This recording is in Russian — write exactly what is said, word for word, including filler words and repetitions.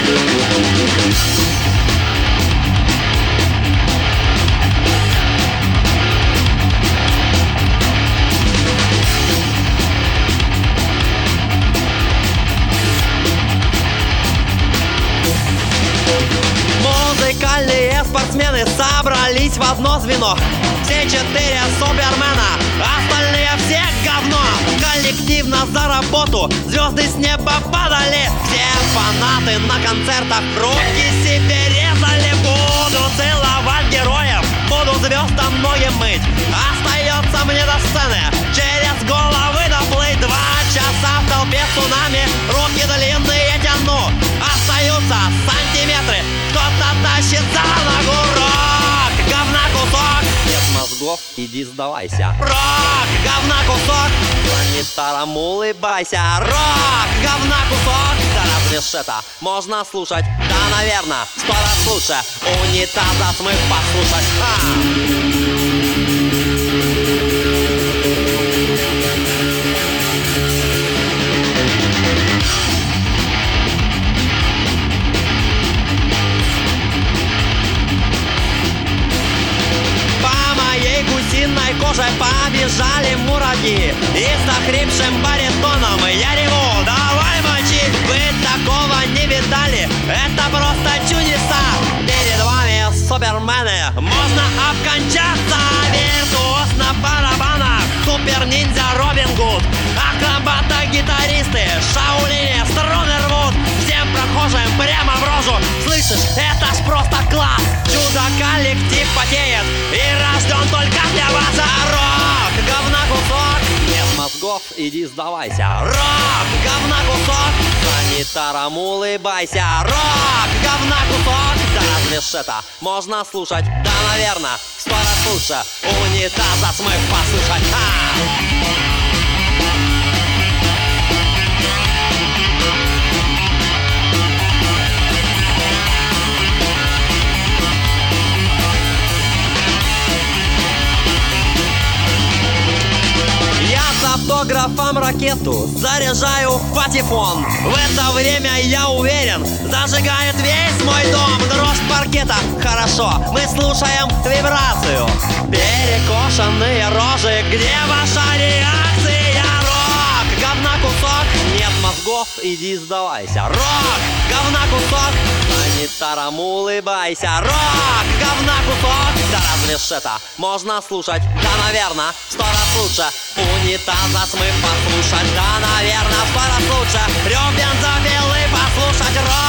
Музыкальные спортсмены собрались в одно звено. Все четыре супермена, остальные все говно. Коллективно за работу звезды с неба падали. Все фанаты на концертах руки себе резали. Буду целовать героев, буду звездам ноги мыть. Остается мне до сцены через головы доплыть. Два часа в толпе цунами, руки длинные тяну. Остаются сантиметры, кто-то тащит за ногу. Рок, говна кусок. Нет мозгов, иди сдавайся. Рок, говна кусок. Санитарам улыбайся. Рок, говна кусок. Да разве ж это можно слушать? Да, наверное, сто раз лучше унитаза смыв послушать. Ха! Гусиной кожей побежали муравьи. И с охрипшим баритоном я реву: давай мочить! Вы такого не видали, это просто чудеса. Перед вами супермены, можно обкончаться. Виртуоз на барабанах, супер-ниндзя Робин Гуд. Акробаты-гитаристы, шаулини струны рвут. Всем прохожим прямо в рожу: слышишь, это ж просто класс. Чудо-коллектив потеет и рожден только для вас. А рок, говна кусок. Нет мозгов, иди сдавайся. Рок, говна кусок. Санитарам улыбайся. Рок, говна кусок. Да разве ж это можно слушать? Да, наверное, сто раз лучше унитаза смыв послушать. Ха! Автографом ракету заряжаю в патефон. В это время, я уверен, зажигает весь мой дом. Дрожь паркета, хорошо, мы слушаем вибрацию. Перекошенные рожи, где ваша реакция? Рок, говна кусок. Нет мозгов, иди сдавайся. Рок, говна кусок. Санитарам улыбайся. Рок, говна кусок. Да разве ж это можно слушать? Да, наверное, сто раз лучше унитаза смыв послушать. Да, наверное, сто раз лучше рёв бензопилы послушать. Рок.